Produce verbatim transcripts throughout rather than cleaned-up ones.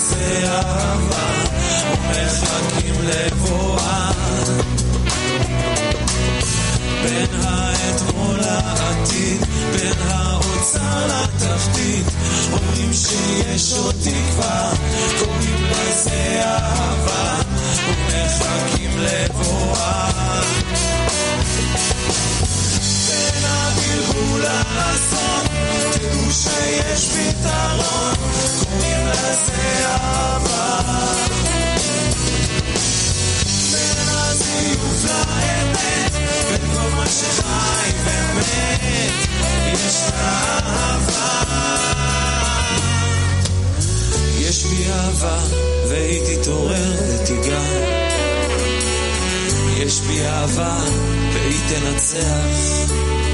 לזה אהבה ומחכים לבואה בין האתמול לעתיד בין האוצר לתחתית אומרים שיש עוד תקווה קוראים לזה אהבה ומחכים לבואה בין הבלבול לאסון תדעו שיש פתרון קוראים לזה אהבה בין הזיוף לאמת בין כל מה שחי ומת יש אהבה יש בי אהבה והיא תתעורר ותיגע יש בי אהבה והיא תנצח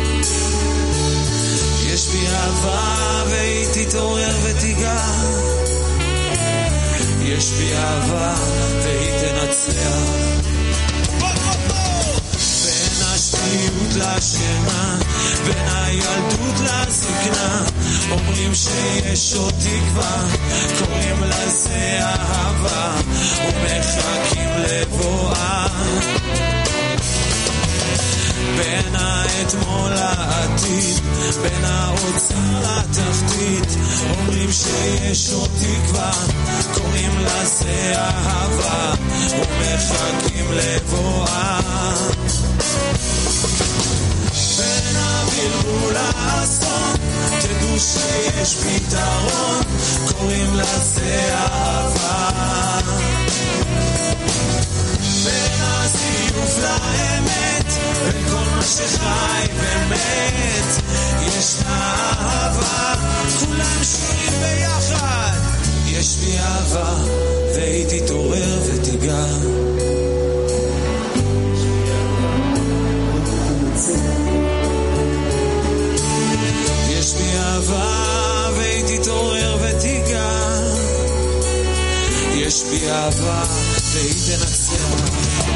יש בי אהבה והיא תתעורר ותיגע יש בי אהבה והיא תנצח בין השפיות לשינה בין הילדות לזקנה אומרים שיש עוד תקווה קוראים לזה אהבה ומחכים לבואה בין האתמול לעתיד בין האוצר לתחתית אומרים שיש עוד תקווה קוראים לזה אהבה ומחכים לבואה בין הבלבול לאסון תדעו שיש פתרון קוראים לזה אהבה בין הזיוף לאמת בין כל מה שחי ומת יש אהבה כולם שרים ביחד יש בי אהבה והיא תתעורר ותיגע יש בי אהבה והיא תתעורר ותיגע יש בי אהבה והיא תנצח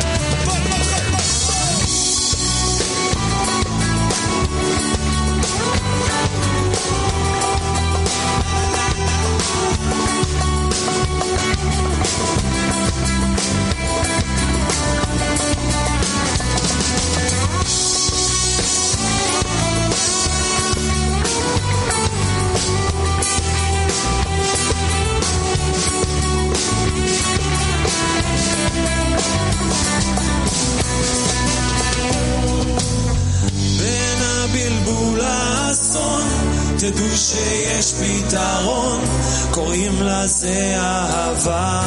תדעו שיש פתרון קוראים לזה אהבה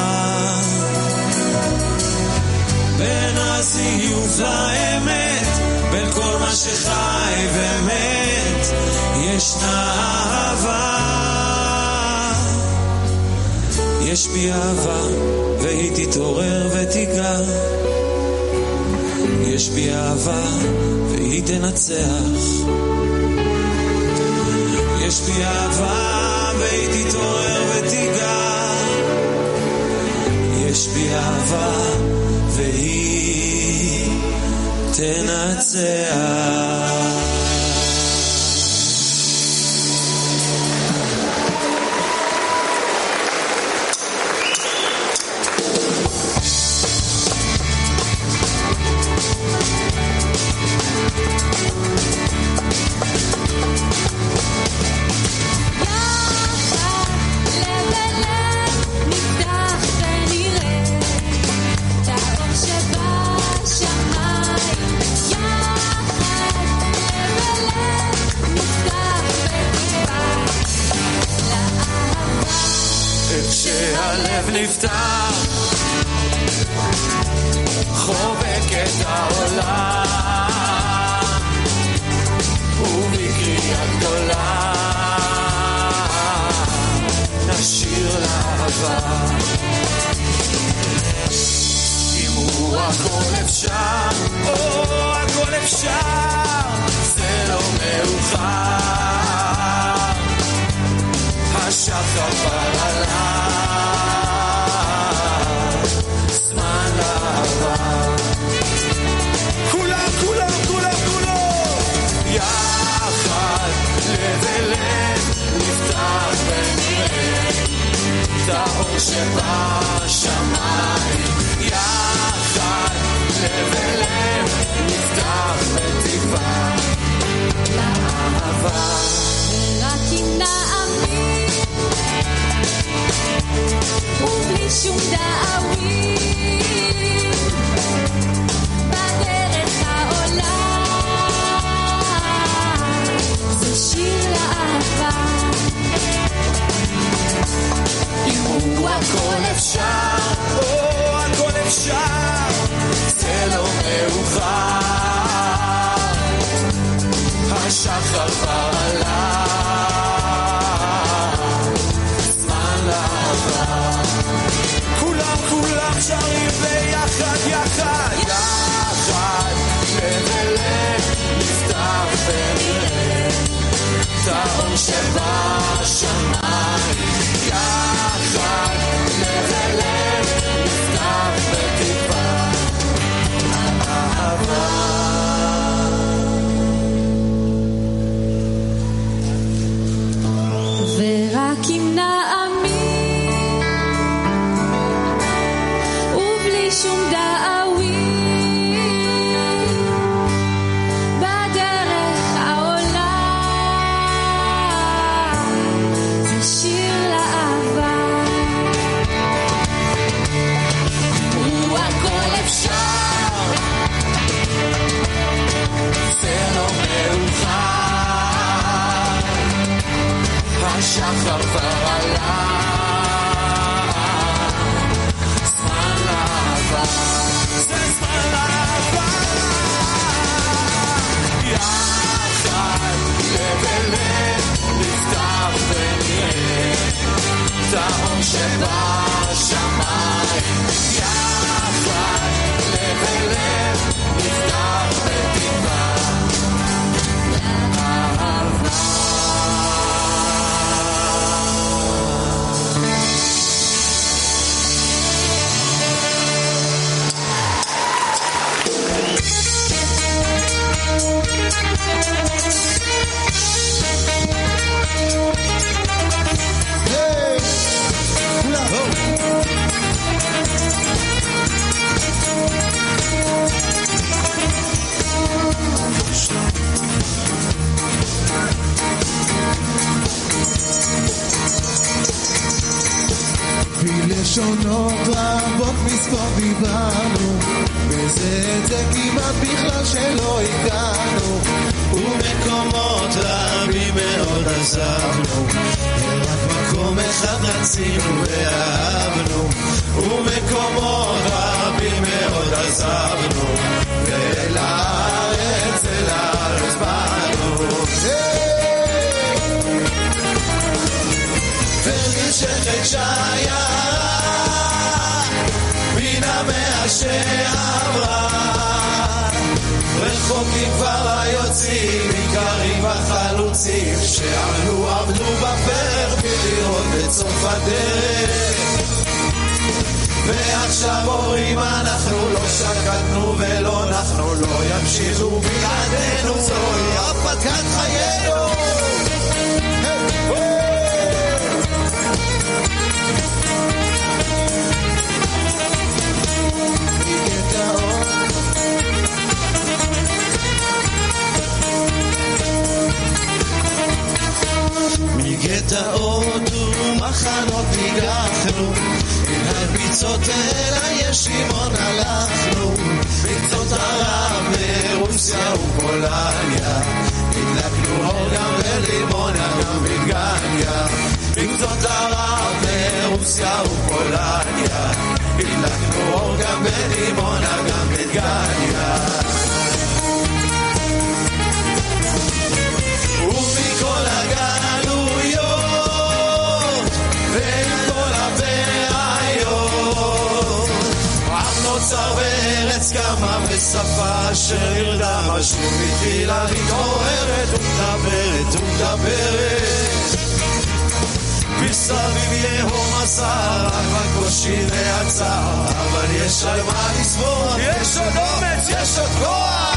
בין הזיוף לאמת בין כל מה שחי ומת ישנה אהבה יש בי אהבה והיא תתעורר ותיגע יש בי אהבה והיא תנצח יש בי אהבה והיא תתעורר ותיגע יש בי אהבה והיא תנצח נפתח חובק את העולם ובקריאה גדולה נשיר לאהבה אם הוא הכל אפשר או הכל אפשר זה לא מאוחר השחר כבר עלה כולם, כולם, כולם, כולם יחד לב אל לב נפתח ונראה את האור האור שבשמיים, יחד לב אל לב נפתח בתקווה לאהבה. רק אם נאמין ובלי שום דאווין בדרך העולם, זה שיר לאהבה. אם הוא הכל אפשר, או הכל אפשר, זה לא מאוחר, השחר כבר עלה, זמן לאהבה. כולם כולם שרים ביחד יחד, יחד לב אל לב נפתח ונראה את האור שבשמיים, יחד לב אל לב נפתח בתקווה אהבה. ורק אם נאמין ובלי שום דאווין בדרך העולם, זה שיר לאהבה. הוא הכל אפשר, זה לא מאוחר, השחר כבר עלה, זמן לאהבה, זה זמן לאהבה. יחד לב אל לב נפתח ונראה את האור שבשמיים, יחד לב אל לב נפתח בתקווה לאהבה. בלשונות רבות מספור דיברנו, וזה את זה כמעט בכלל שלא הגענו, ומקומות רבים מאוד עזבנו, רק מקום אחד רצינו ואהבנו, ומקומות רבים מאוד עזבנו, ואל הארץ אל הארץ באנו. ונמשכת שיירה מן המאה שעברה, רחוקים כבר היוצאים, עיקרים החלוצים שעמלו עבדו בפרק לראות את סוף הדרך, ועכשיו אומרים אנחנו לא שקטנו ולא נחנו, לא ימשיכו בלעדינו, זוהי הרפתקת חיינו. מגטאות ומחנות ניגחנו, אל הביצות אל הישימון הלכנו, ביצות ערב מרוסיה ופולניה, הדלקנו אור גם בלימוניה גם בדגניה, ביצות ערב מרוסיה ופולניה, הדלקנו אור גם בלימוניה גם בדגניה. ומכל הגלויות ועם כל הבעיות, עם נוצר בארץ קמה בשפה שנרדם, שוב התחילה להתעוררת ומדברת ומדברת, מסביב יהום מסע, רק בקושי נעצר, אבל יש על מה לסבור, יש עוד אומץ, יש עוד כוח.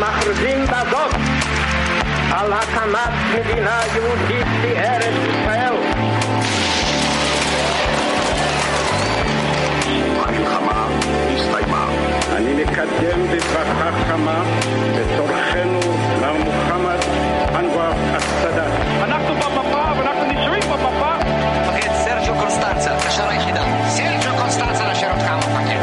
מכריזים בזאת על הקמת מדינה יהודית בארץ ישראל. המלחמה הסתיימה. אני מקדם בברכה חמה את אורחנו מר מוחמד אנואר א-סאדאת. אנחנו במפה ואנחנו נשארים במפה. מפקד סרג'ו קונסטנצה, קשר היחידה. סרג'ו קונסטנצה נשאר אותך מפקד.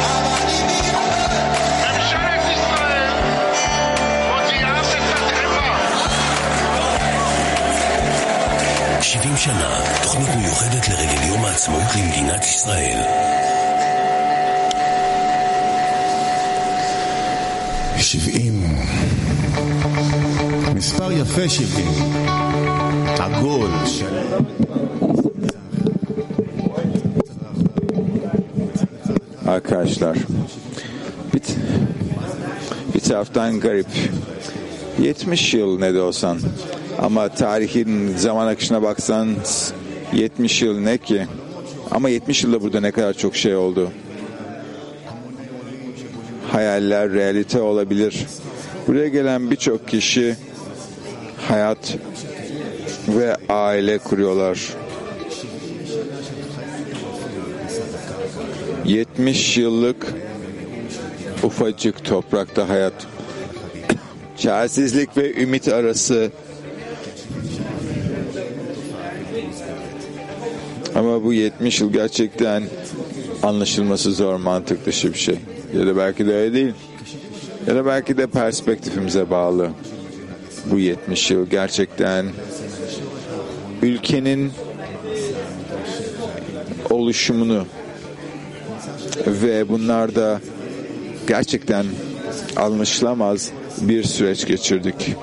ממשלת ישראל מוציאה בתדהמה. שבעים שנה, תוכנית מיוחדת לרגל יום העצמאות למדינת ישראל. שבעים. מספר יפה שבעים. עגול. Arkadaşlar bir, bir taraftan garip yetmiş yıl ne de olsan ama tarihin zaman akışına baksan yetmiş yıl ne ki, ama yetmiş yılda burada ne kadar çok şey oldu. Hayaller realite olabilir. Buraya gelen birçok kişi hayat ve aile kuruyorlar. yetmiş yıllık ufacık toprakta hayat. Çaresizlik ve ümit arası. Ama bu yetmiş yıl gerçekten anlaşılması zor, mantık dışı bir şey. Ya da belki de öyle değil. Ya da belki de perspektifimize bağlı. Bu yetmiş yıl gerçekten ülkenin oluşumunu ve bunlar da gerçekten anlaşılamaz bir süreç geçirdik.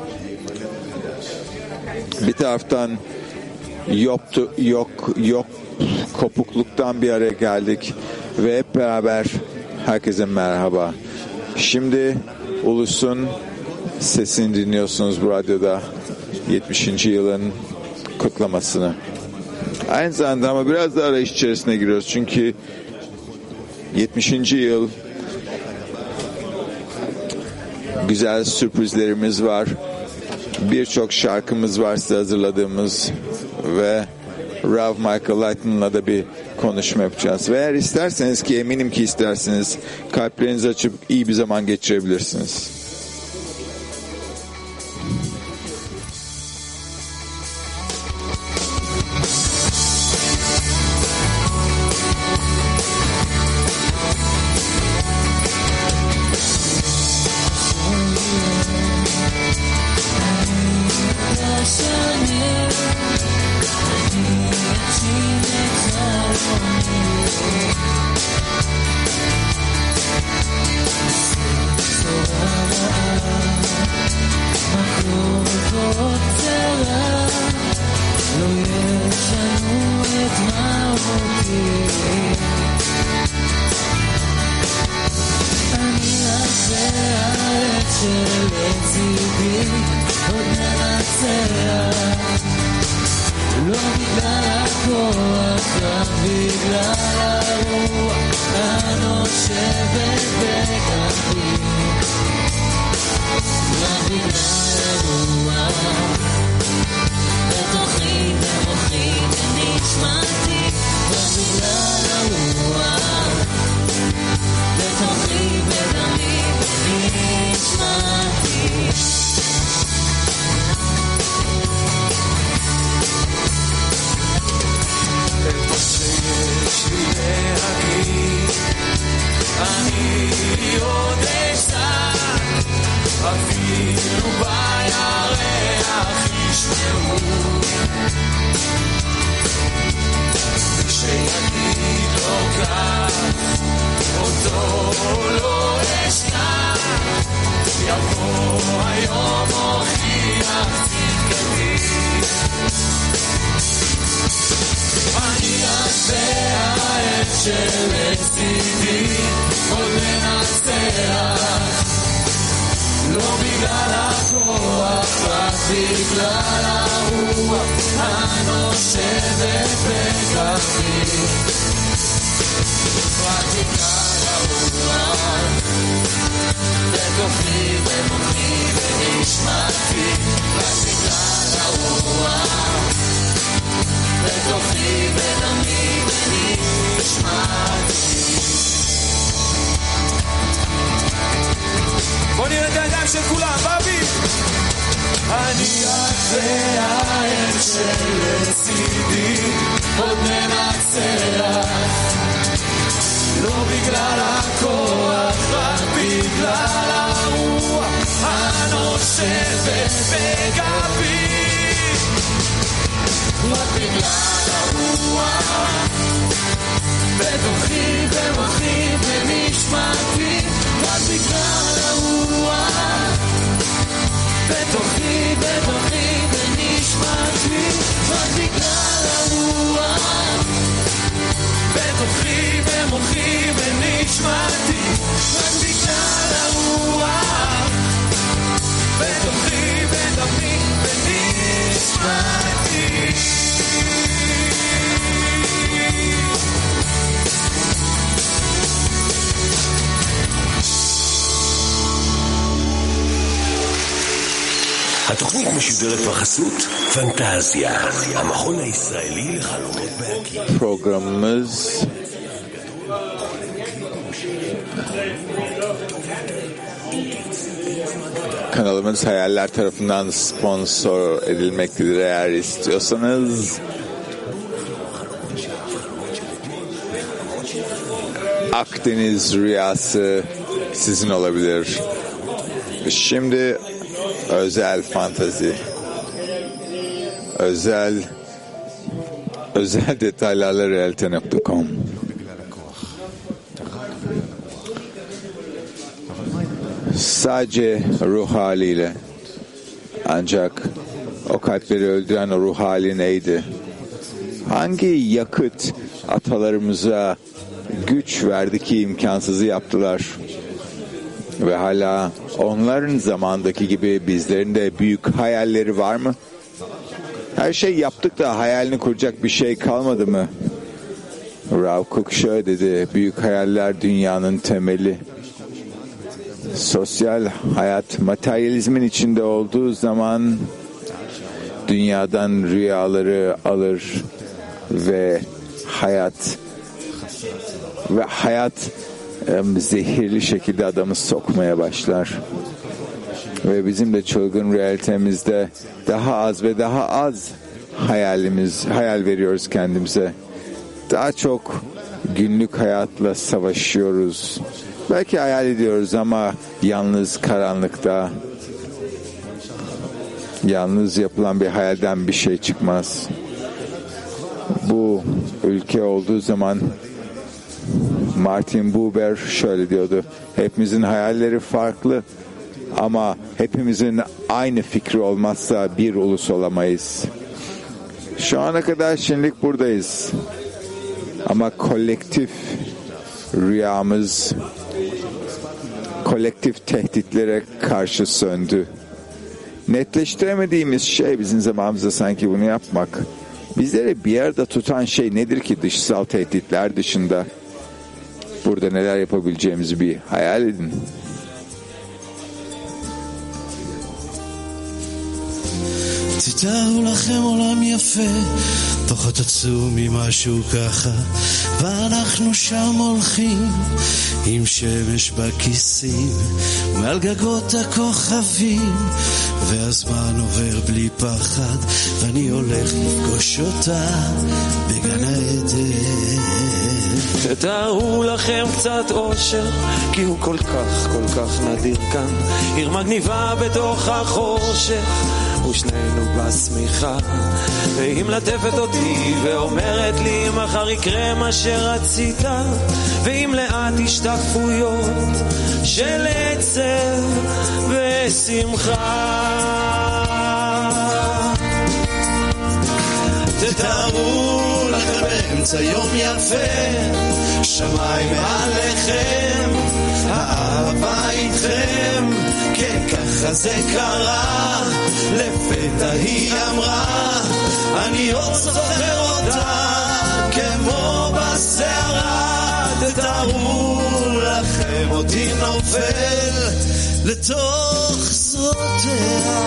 Bir taraftan yoktu, yok, yok kopukluktan bir araya geldik ve hep beraber herkese merhaba. Şimdi Ulus'un sesini dinliyorsunuz bu radyoda, yetmişinci yılın kutlamasını. Aynı zamanda ama biraz da arayış içerisine giriyoruz çünkü yetmişinci yıl güzel sürprizlerimiz var. Birçok şarkımız var size hazırladığımız ve Rav Michael Lighton'la da bir konuşma yapacağız. Ve eğer isterseniz, ki eminim ki isterseniz, kalplerinizi açıp iyi bir zaman geçirebilirsiniz. בתוכי ומוחי נניח והעין שלצידי עוד ננצח, לא בגלל הכוח, רק בגלל הרוח הנושבת בגבי, רק בגלל הרוח בתוכי ומוחי ונשמתי, רק בגלל הרוח בתוכי בתוכי ונשמתי, רק בגלל הרוח בתוכי במוחי ונשמתי, רק בגלל הרוח בתוכי בדמי ונשמתי. התוכנית משודרת בחסות פנטזיה, המכון הישראלי לחלומות בהקים. Programımız kanalımız Hayaller tarafından sponsor edilmektedir. Eğer istiyorsanız Akdeniz Rüyası sizin olabilir. Şimdi özel fantazi, özel özel detaylarla realite nokta com. Sadece ruh haliyle, ancak o kalpleri öldüren o ruh hali neydi? Hangi yakıt atalarımıza güç verdi ki imkansızı yaptılar? Ve hala onların zamandaki gibi bizlerin de büyük hayalleri var mı? Her şey yaptık da hayalini kuracak bir şey kalmadı mı? Rav Kook şöyle dedi: büyük hayaller dünyanın temeli. Sosyal hayat materyalizmin içinde olduğu zaman dünyadan rüyaları alır ve hayat ve hayat zehirli şekilde adamı sokmaya başlar. Ve bizim de çılgın realitemizde daha az ve daha az hayalimiz, hayal veriyoruz kendimize. Daha çok günlük hayatla savaşıyoruz. Belki hayal ediyoruz ama yalnız karanlıkta, yalnız yapılan bir hayalden bir şey çıkmaz. Bu ülke olduğu zaman Martin Buber şöyle diyordu: hepimizin hayalleri farklı ama hepimizin aynı fikri olmazsa bir ulus olamayız. Şu ana kadar şimdilik buradayız ama kolektif rüyamız kolektif tehditlere karşı söndü. Netleştiremediğimiz şey bizim zamanımızda sanki bunu yapmak. Bizleri bir arada tutan şey nedir ki dışsal tehditler dışında? Burada neler yapabileceğimizi bir hayal edin. תתארו לכם עולם יפה, פחות עצום ממשהו ככה, ואנחנו שם הולכים עם שמש בכיסים מעל גגות הכוכבים, והזמן עובר בלי פחד, ואני הולך לפגוש אותה בגן העדן. תתארו לכם קצת אושר, כי הוא כל כך כל כך נדיר כאן, עיר מגניבה בתוך החושך, ושנינו בשמיכה, והיא מלטפת אותי ואומרת לי מחר יקרה מה שרצית, ועם לאט השתקפויות של עצב ושמחה. תתארו לכם באמצע יום יפה, שמיים מעליכם, האהבה איתכם, כן ככה זה קרה, לפתע היא אמרה, אני עוד זוכר אותה כמו בסערה. תתארו לכם אותי נופל לתוך זרועותיה,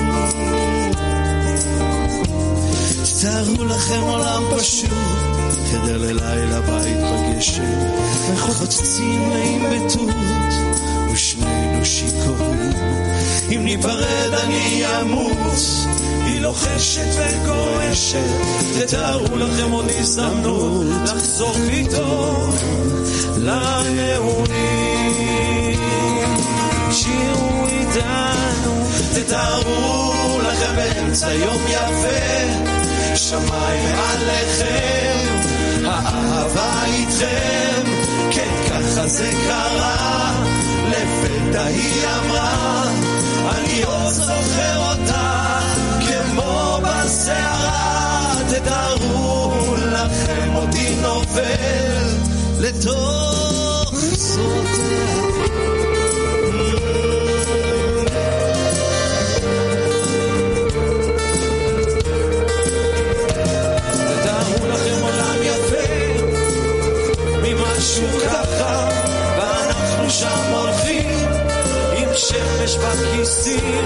תתארו לכם עולם פשוט חדר ללילה בית בגשם, וחוצצים להם בטות, ושנינו שיכורים. אם ניפרד אני אמות, היא לוחשת וגועשת, תתארו לכם עוד הזדמנות לחזור פתאום לנעורים. שירו איתנו, תתארו לכם באמצע יום יפה, שמיים עליכם, האהבה איתכם, כן ככה זה קרה, לפתע היא אמרה, אני עוד זוכר אותה כמו בסערה, תתארו לכם אותי נופל לתוך סודיה. משהו ככה, ואנחנו שם הולכים עם שמש בכיסים.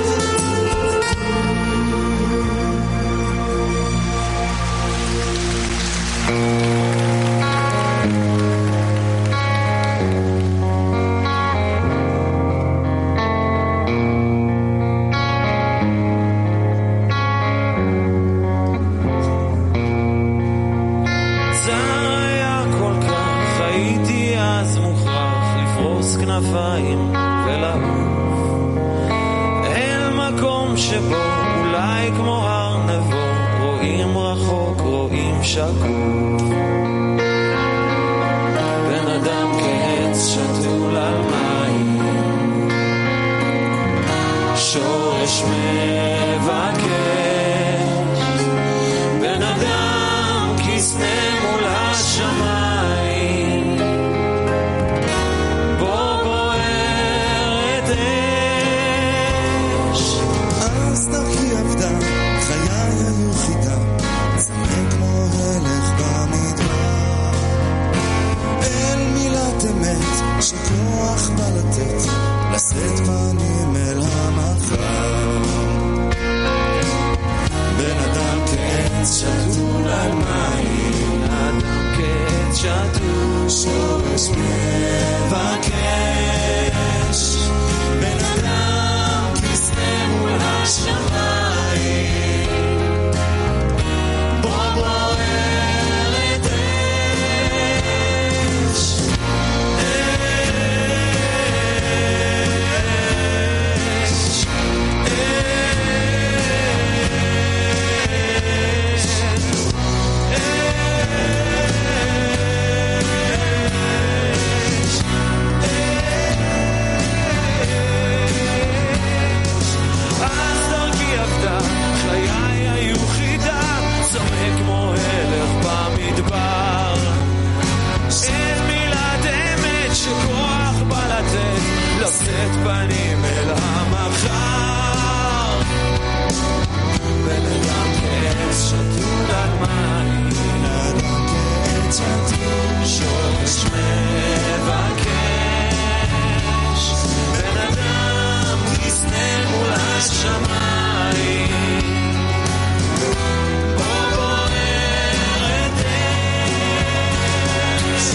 כנפיים ולעוף אל מקום שבו אולי כמו הר נבו, רואים רחוק, רואים שקוף, בן אדם כעץ שתול על מים, שורש מבקש, בן אדם כסנה מול השמיים, שכוח בא לתת, לשאת פנים אל המחר, בן אדם כעץ שתול על מים, אדם כעץ שתול, שורש מבקש, בן אדם כסנה מול השמיים, בו בוערת אש, לשאת פנים אל המחר, בן אדם כעץ שתול על מים, אדם כעץ שתול, שורש מבקש, בן אדם כסנה מול השמיים, בו בוערת אש,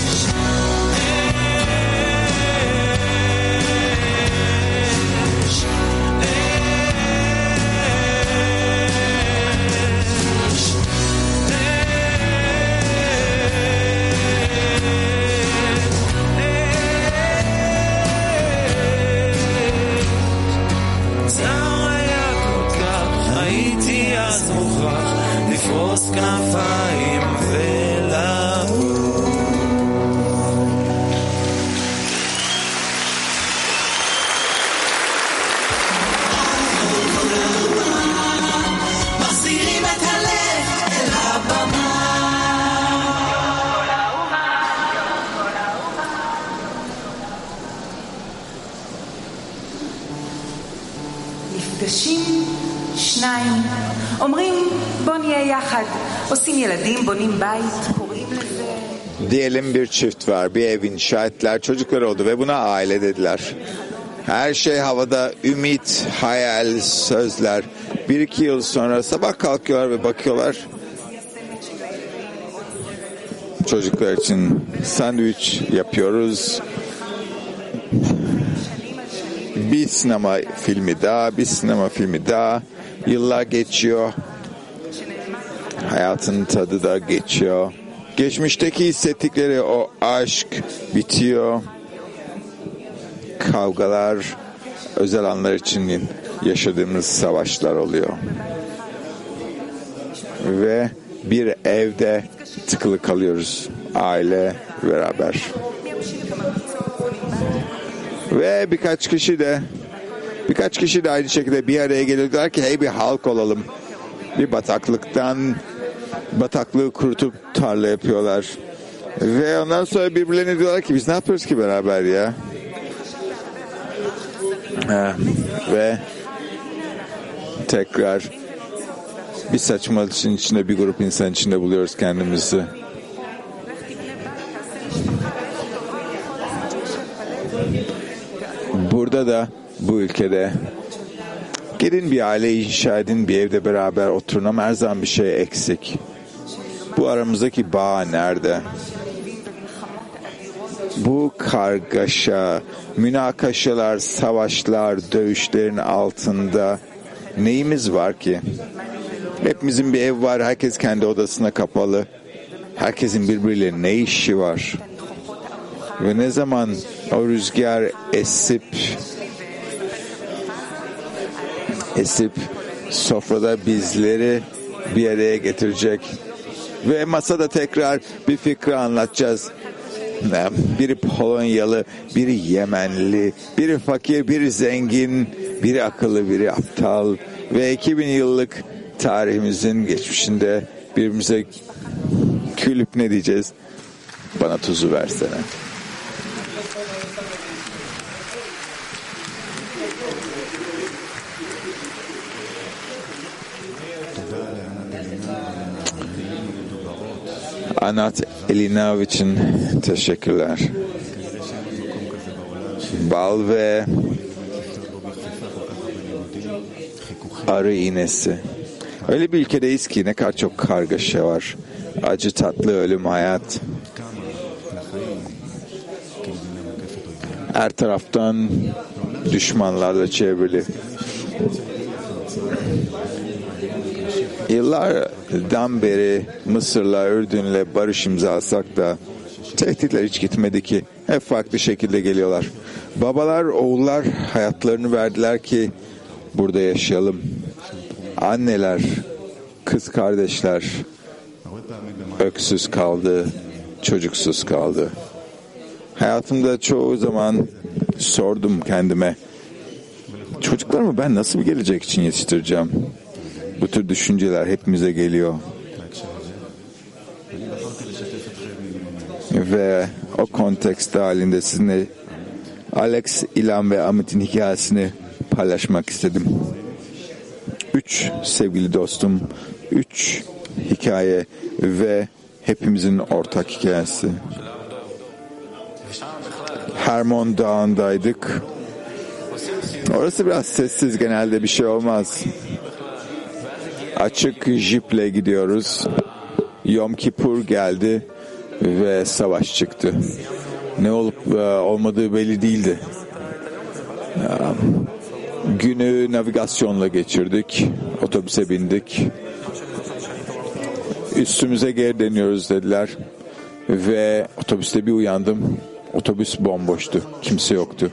לפרוס כנפיים ולעוף. מחזירים את הלב אל הבמה, נפגשים שניים, אומרים בוא נהיה יחד, עושים ילדים, bונים bait, קוראים לזה. Diyelim bir çift var, bir ev inşa ettiler, çocukları oldu ve buna aile dediler. Her şey havada, ümit, hayal, sözler. Bir iki yıl sonra sabah kalkıyorlar ve bakıyorlar. çocuklar için sandviç yapıyoruz. Bir sinema filmi daha, bir sinema filmi daha. Yıllar geçiyor. Hayatın tadı da geçiyor. Geçmişteki hissettikleri o aşk bitiyor. Kavgalar, özel anlar için yaşadığımız savaşlar oluyor. Ve bir evde tıkılı kalıyoruz. Aile beraber. Ve birkaç kişi de birkaç kişi de aynı şekilde bir araya geliyorlar ki hey bir halk olalım. Bir bataklıktan bataklığı kurutup tarla yapıyorlar. Ve ondan sonra birbirlerine diyorlar ki biz ne yapıyoruz ki beraber ya? Ha, ve tekrar bir saçmalığın içinde bir grup insan içinde buluyoruz kendimizi. Burada da bu ülkede gidin bir aile inşa edin, bir evde beraber oturun ama her zaman bir şey eksik. Bu aramızdaki bağ nerede? Bu kargaşa, münakaşalar, savaşlar, dövüşlerin altında neyimiz var ki? Hepimizin bir ev var, herkes kendi odasına kapalı. Herkesin birbiriyle ne işi var? Ve ne zaman o rüzgar esip esip sofrada bizleri bir araya getirecek ve masada tekrar bir fikri anlatacağız. Biri Polonyalı, biri Yemenli, biri fakir, biri zengin, biri akıllı, biri aptal ve iki bin yıllık tarihimizin geçmişinde birbirimize gülüp ne diyeceğiz? Bana tuzu versene. Anat Elinav için teşekkürler. Bal ve arı iğnesi. Öyle bir ülkedeyiz ki ne kadar çok kargaşa var. Acı tatlı ölüm hayat. Her taraftan düşmanlarla çevrili. Yıllardan beri Mısır'la, Ürdün'le barış imzalasak da tehditler hiç gitmedi ki. Hep farklı şekilde geliyorlar. Babalar, oğullar hayatlarını verdiler ki burada yaşayalım. Anneler, kız kardeşler öksüz kaldı, çocuksuz kaldı. Hayatımda çoğu zaman sordum kendime, çocuklarımı ben nasıl bir gelecek için yetiştireceğim? Bu tür düşünceler hepimize geliyor. Ve o kontekst halinde sizinle Alex, İlhan ve Amit'in hikayesini paylaşmak istedim. Üç sevgili dostum, üç hikaye ve hepimizin ortak hikayesi. Hermon Dağı'ndaydık. Orası biraz sessiz, genelde bir şey olmaz. Açık jiple gidiyoruz. Yom Kippur geldi ve savaş çıktı. Ne olup olmadığı belli değildi. Günü navigasyonla geçirdik. Otobüse bindik. Üstümüze geri dönüyoruz dediler. Ve otobüste bir uyandım. Otobüs bomboştu. Kimse yoktu.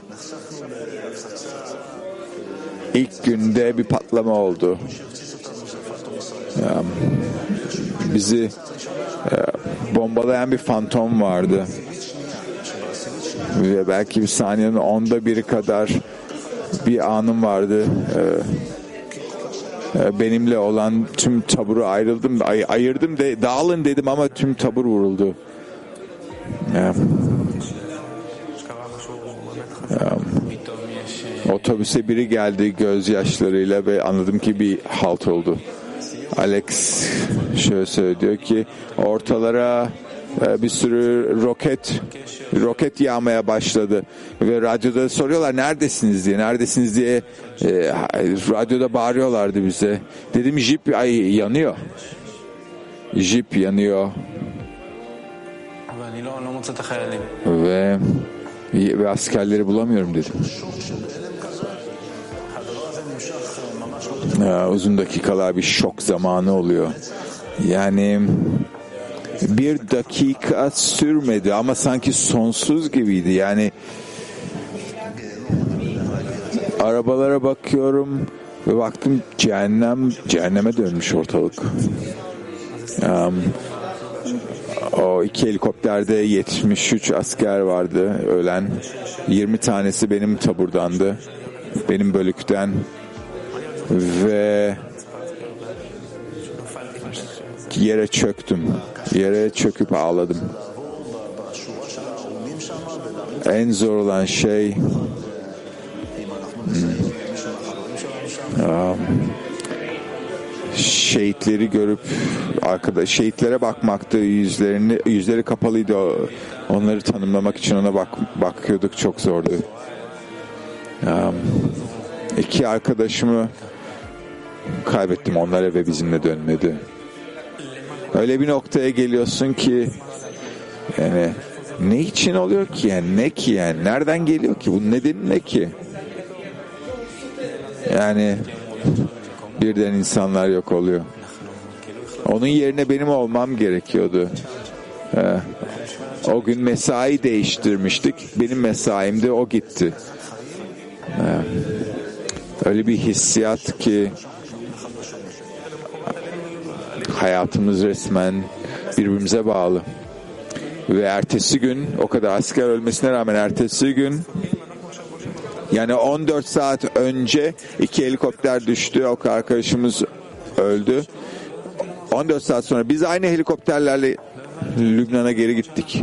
İlk günde bir patlama oldu. Bizi bombalayan bir fantom vardı. Ve belki bir saniyenin onda biri kadar bir anım vardı. Benimle olan tüm taburu ayrıldım, ay- ayırdım de dağılın dedim ama tüm tabur vuruldu. Otobüse biri geldi gözyaşlarıyla ve anladım ki bir halt oldu. Alex şöyle söylüyor ki ortalara bir sürü roket roket yağmaya başladı ve radyoda soruyorlar neredesiniz diye neredesiniz diye e, radyoda bağırıyorlardı bize. Dedim jip ay yanıyor. Jip yanıyor. ve ve askerleri bulamıyorum dedim. Ya, uzun dakikalar bir şok zamanı oluyor. Yani bir dakika sürmedi ama sanki sonsuz gibiydi. Yani arabalara bakıyorum ve baktım cehennem cehenneme dönmüş ortalık. Um, o iki helikopterde yetmiş üç asker vardı ölen. yirmi tanesi benim taburdandı. Benim bölükten. Ve yere çöktüm. Yere çöküp ağladım. En zor olan şey um, şehitleri görüp arkada şehitlere bakmaktı. Yüzlerini yüzleri kapalıydı. Onları tanımlamak için ona bak bakıyorduk, çok zordu. Um, iki arkadaşımı kaybettim. Onlar eve bizimle dönmedi. Öyle bir noktaya geliyorsun ki yani ne için oluyor ki, yani ne ki, yani nereden geliyor ki, bunun nedeni ne ki? Yani birden insanlar yok oluyor. Onun yerine benim olmam gerekiyordu. Ee, o gün mesai değiştirmiştik. Benim mesaimde o gitti. Ee, öyle bir hissiyat ki hayatımız resmen birbirimize bağlı. Ve ertesi gün, o kadar asker ölmesine rağmen ertesi gün, yani on dört saat önce iki helikopter düştü. O arkadaşımız öldü. on dört saat sonra biz aynı helikopterlerle Lübnan'a geri gittik.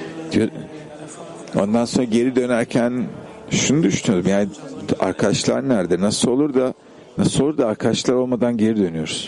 Ondan sonra geri dönerken şunu düşünüyordum. Yani arkadaşlar nerede? Nasıl olur da nasıl olur da arkadaşlar olmadan geri dönüyoruz?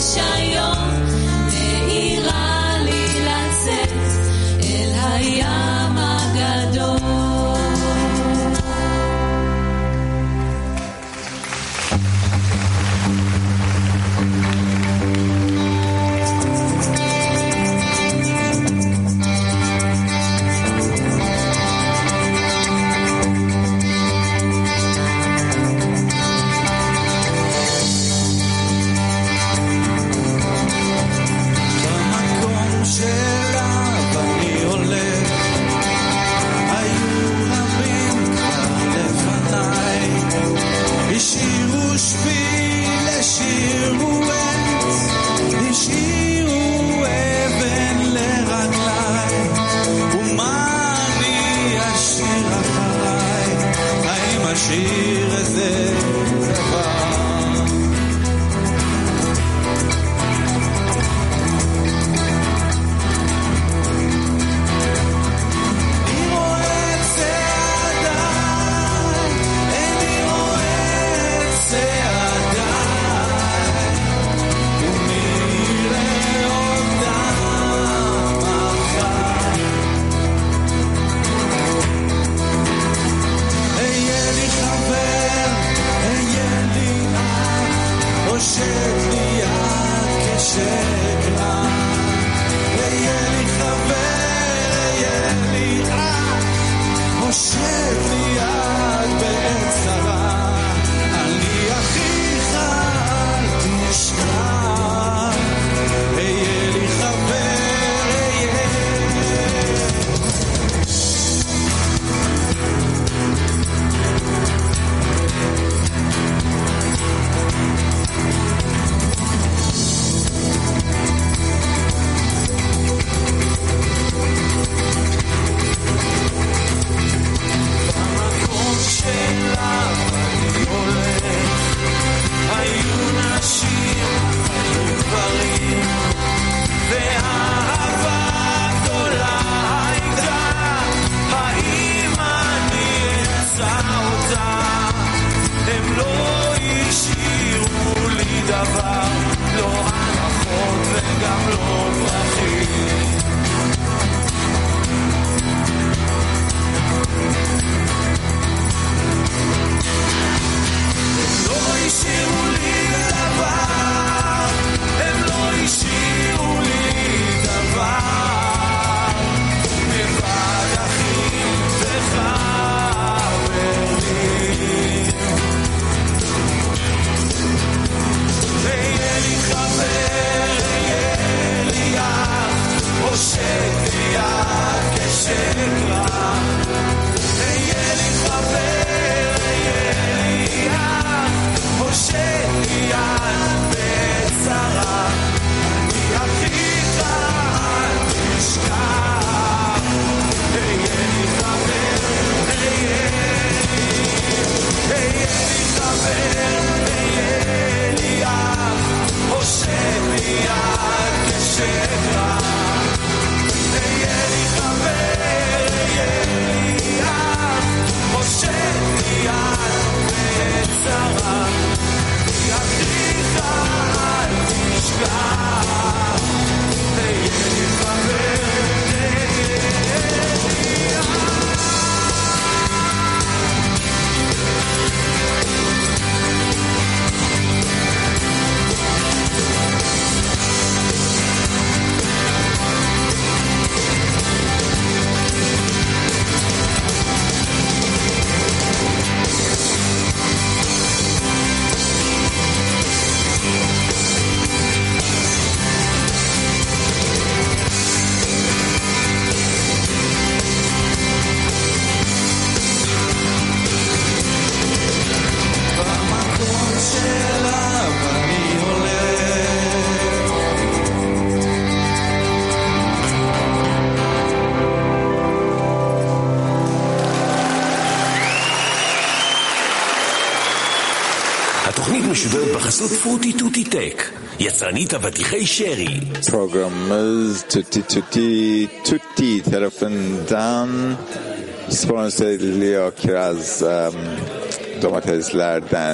Yeah. בחושך תהיה לי חבר, יהיה לי אח, מושך לי יד בצרה, ידריך אל תשכח, תהיה לי חבר, תהיה לי אח. התוכנית משודרת בחסות פרוטי טוטי טק, yatranit avatichei sheri. Programımız Tutti Tutti Tutti tarafından sponsor ediliyor kiraz um, domateslerden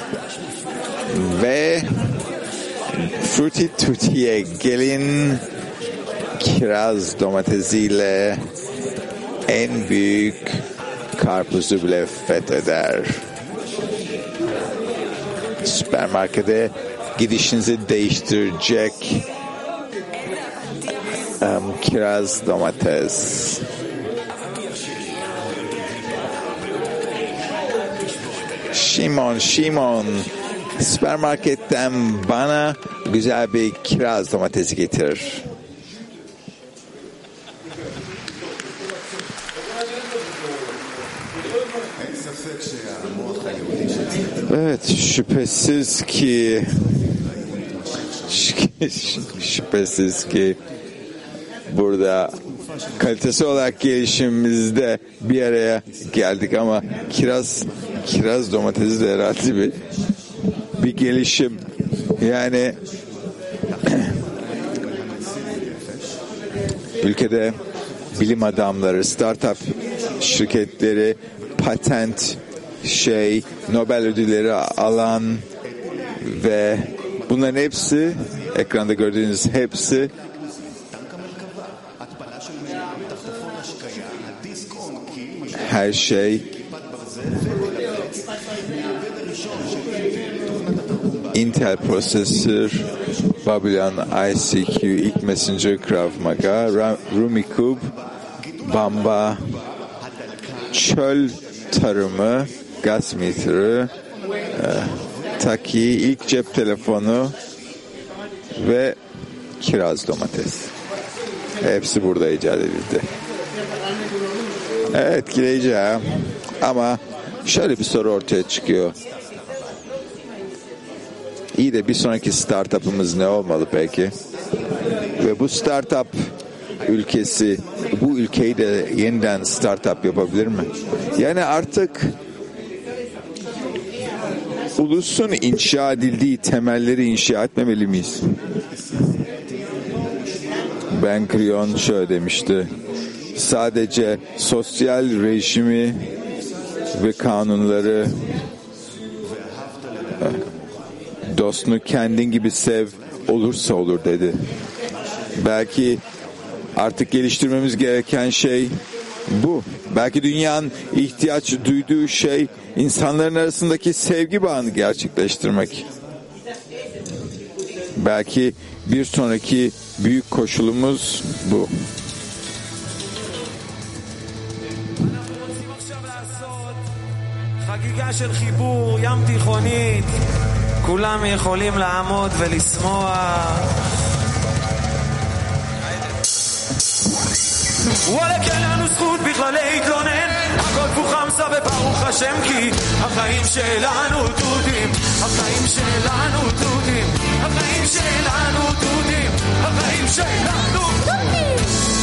ve Frutti Tutti'ye gelin, kiraz domatesiyle en büyük karpuzu bile fetheder. Süpermarkete gidişinizi değiştirecek um, kiraz domates. Şimon, Şimon, süpermarketten bana güzel bir kiraz domatesi getir. Evet, şüphesiz ki şüphesiz ki burada kalitesi olarak gelişimimizde bir araya geldik ama kiraz kiraz domatesi de herhalde bir bir gelişim. Yani ülkede bilim adamları, startup şirketleri, patent şey, Nobel ödülleri alan ve bunların hepsi, ekranda gördüğünüz hepsi her şey Intel prosesör, Babylon I C Q, ilk Messenger, Krav Maga, Rumikub, Bamba, çöl tarımı, gaz meterı, e, Taki, ilk cep telefonu ve kiraz domates. Hepsi burada icat edildi. Evet, etkileyici ha. Ama şöyle bir soru ortaya çıkıyor. İyi de bir sonraki startup'ımız ne olmalı peki? Ve bu startup ülkesi, bu ülkeyi de yeniden startup yapabilir mi? Yani artık ulusun inşa edildiği temelleri inşa etmemeli miyiz? Ben Gurion şöyle demişti. Sadece sosyal rejimi ve kanunları, dostunu kendin gibi sev olursa olur dedi. Belki artık geliştirmemiz gereken şey bu. Belki dünyanın ihtiyaç duyduğu şey insanların arasındaki sevgi bağını gerçekleştirmek. Belki bir sonraki büyük koşulumuz bu. חגיגה של חיבור ים תיכונית, כולם יכולים לעמוד ולשמוח. וואלה כן לנו זכות בכלל להתלונן, הכל פה חמסה וברוך השם כי החיים שלנו תותים, החיים שלנו תותים, החיים שלנו תותים, החיים שלנו תותים.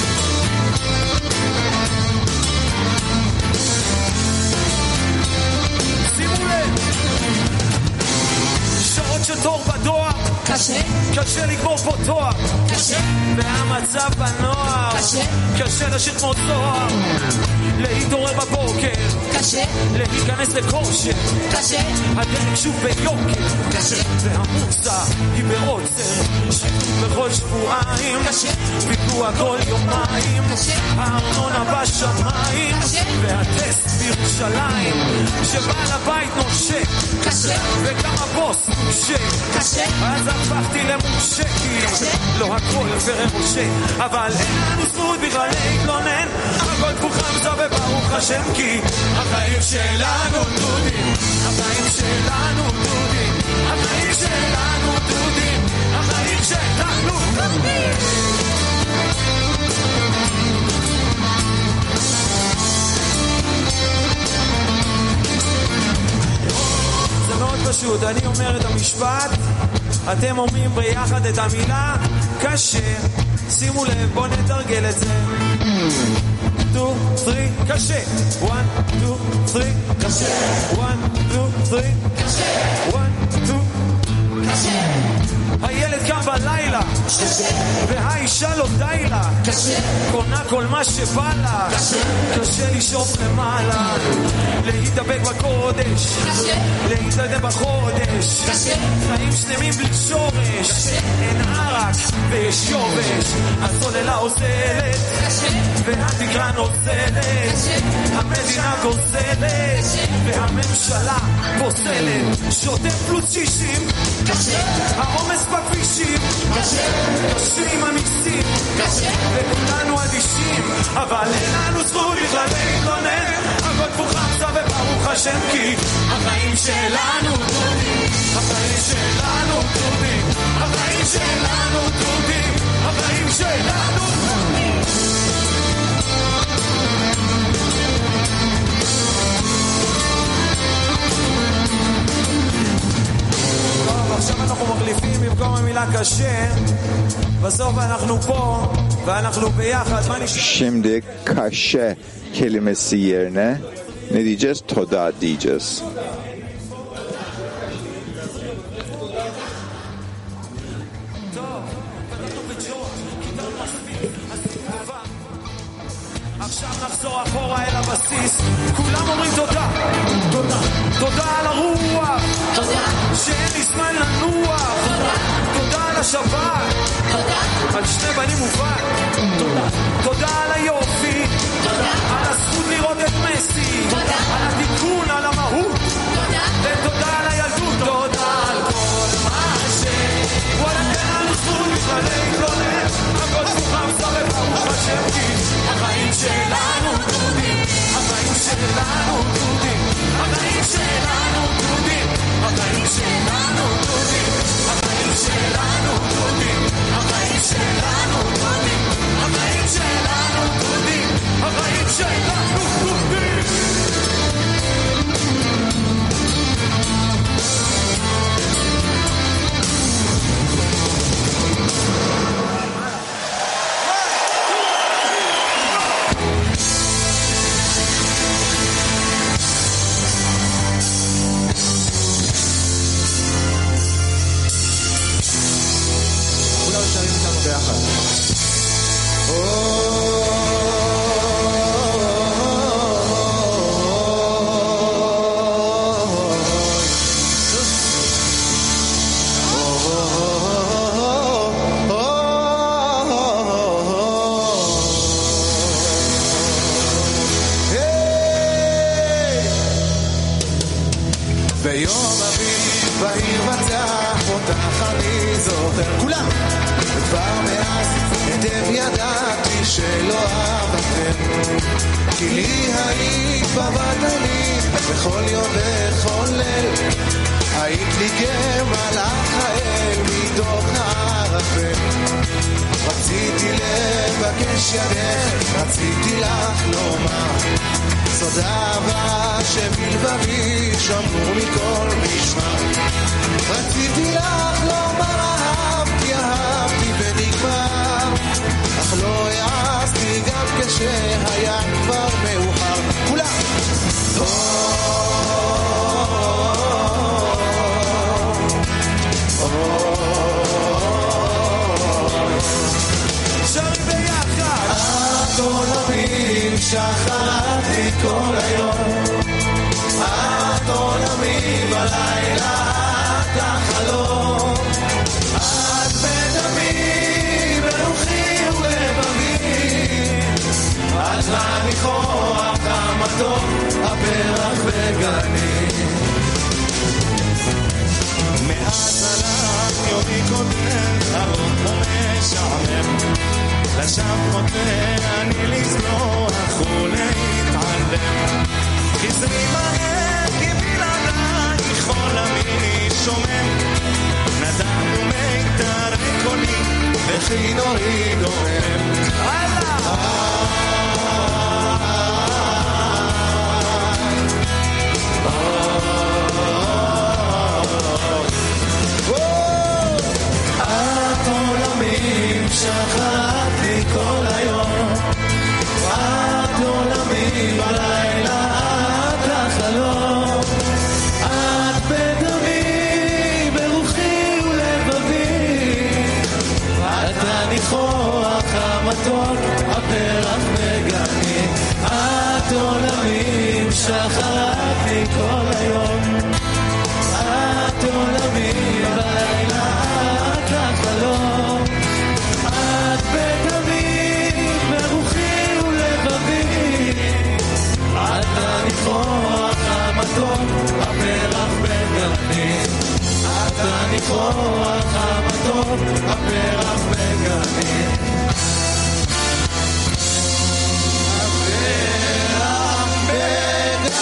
שימו לב, שעות של תור בדואר, קשה, קשה לגמור לגמור פה תואר קשה והמצב בנוער קשה קשה לשיר כמו צוהר להתעורר בבוקר קשה להיכנס לכושר קשה הדלק שוב ביוקר קשה והמוסה היא בעוצר שיתוף בכל שבועיים קשה פיגוע כל יומיים קשה הארנונה בשמיים קשה והטסט בירושלים שבעל הבית נושק קשה וגם הבוס נושק קשה אז הפכתי למושק לא הכל פרם משה אבל אין לנו זכות בכלל להתלונן הכל כמו חמסה וברוך השם כי החיים שלנו דודים החיים שלנו דודים החיים שלנו דודים החיים שלנו דודים זה מאוד פשוט, אני אומר את המשפט אתם אומרים ביחד את המילה קשה שימו לב, בוא נתרגל את זה two, three, קשה one, two, three, קשה one, two, three, קשה one, two, קשה הילד קם בלילה והאישה לא די לה קונה כל מה שבא לה קשה לשאוף למעלה להתאבק בקודש להתאדם בחודש חיים שלמים בלי שורש אין ערק ויש יובש הסוללה עוזלת והתקרה נוזלת המדינה גוזלת והממשלה פוסלת שוטף פלוס שישים העומס בכבישים קשים המיסים וכולנו אדישים אבל אין לנו זכות בכלל להתלונן הכל כמו חמסה וברוך השם כי החיים שלנו דודים החיים שלנו דודים החיים שלנו דודים החיים שלנו דודים עכשיו אנחנו מחליפים במקום המילה קשה בסוף אנחנו פה ואנחנו ביחד Şimdi kaşe kelimesi yerine ne diyeceğiz? Toda diyeceğiz. עכשיו נחזור אחורה אל הבסיס כולם אומרים תודה תודה תודה על הרוח תודה שאין לי זמן לנוח תודה תודה על השבת תודה על שני בנים ובן תודה תודה על היופי תודה על הזכות לראות את מסי תודה על התיקון על המהות תודה ותודה על הילדות תודה על כל מה ש וואלה אין לנו זכות בכלל להתלונן הכל כוחם סבב ברוך השם כי החיים שלנו דודים החיים שלנו דודים החיים שלנו דודים החיים שלנו דודים החיים שלנו דודים החיים שלנו דודים החיים שלנו דודים החיים שלנו דודים ביום אביב בעיר בצח אותך אני זוכר כולם וכבר מאז היטב ידעתי שלא אהבתם כי לי היית בבטני בכל יום וכל ליל היית לי כמלאך האל מתוך הערפל רציתי לבקש ידך רציתי לך לומר זאת אהבה שבלבבי שמור מכל משמע רציתי לך לומר אהבתי אהבתי ונגמר אך לא העזתי גם כשהיה כבר מאוחר כולם שחרתי כל היום, את עולמי בלילה, את החלום, את בדמי, ברוחי ובלבבי, את לניחוח המתוק, הפרח בגני. מאז הלך יומי קודם, ארוך ומשעמם, לשווא חוטא אני לזנוח ולהתעלם, חזרי מהר כי בלעדייך עולמי שומם, נדב ומיתר קולי וכינורי דומם. את עולמי שחרתי כל היום, את עולמי בלילה, את החלום, את בדמי, ברוחי ולבבי, את הניחוח המתוק, הפרח בגני. את עולמי שחרתי כל היום, את עולמי בלילה, את החלום, את בדמי, ברוחי ולבבי, את הניחוח המתוק, הפרח בגני. את הניחוח המתוק, הפרח בגני. הפרח בגני.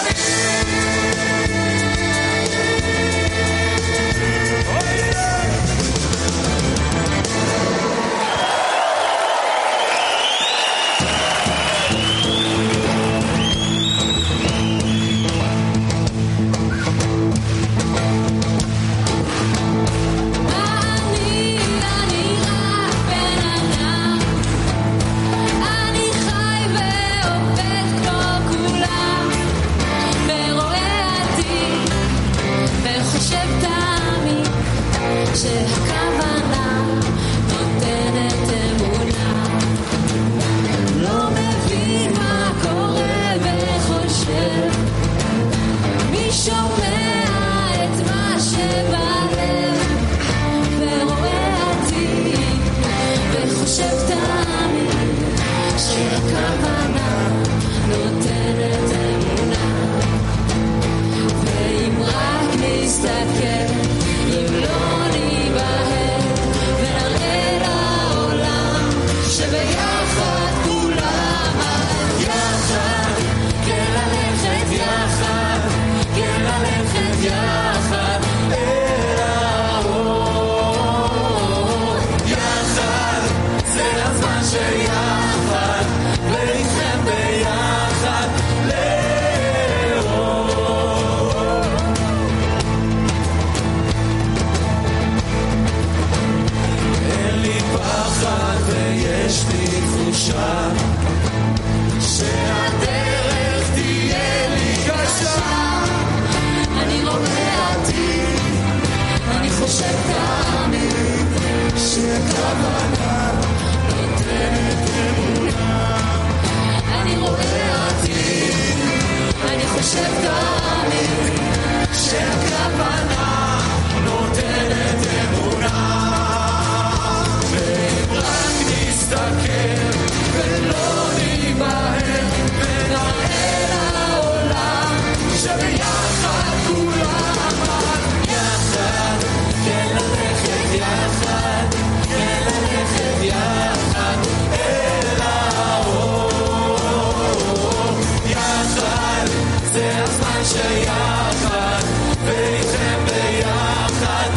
שהכוונה נותנת אמונה, לא מבין מה קורה וחושב, מי שומע את מה שבלב, ורואה עתיד וחושב תמיד שהכוונה נותנת אמונה, ואם רק נסתכל אם לא ניבהל ונראה לעולם שביחד כולם יחד, כן ללכת יחד, כן ללכת יחד אל האור, יחד זה הזמן שיחד ואיתכם ביחד לאור. אין לי פחד ויש לי תחושה שהדרך תהיה לי קשה, אני רואה עתיד, אני חושב תמיד שהכוונה נותנת אמונה, אני רואה עתיד, אני חושב תמיד שהכוונה נותנת אמונה, ואם רק נסתכל ולא ניבהל ונראה לעולם שביחד כולם יחד, כן ללכת יחד, כן ללכת יחד אל האור, יחד זה הזמן שיחד ואיתכם ביחד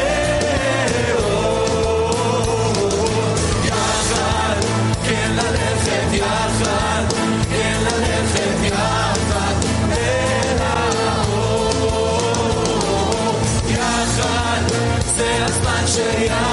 לאור, יחד כן ללכת יחד, כן ללכת יחד אל האור, יחד זה הזמן שיחד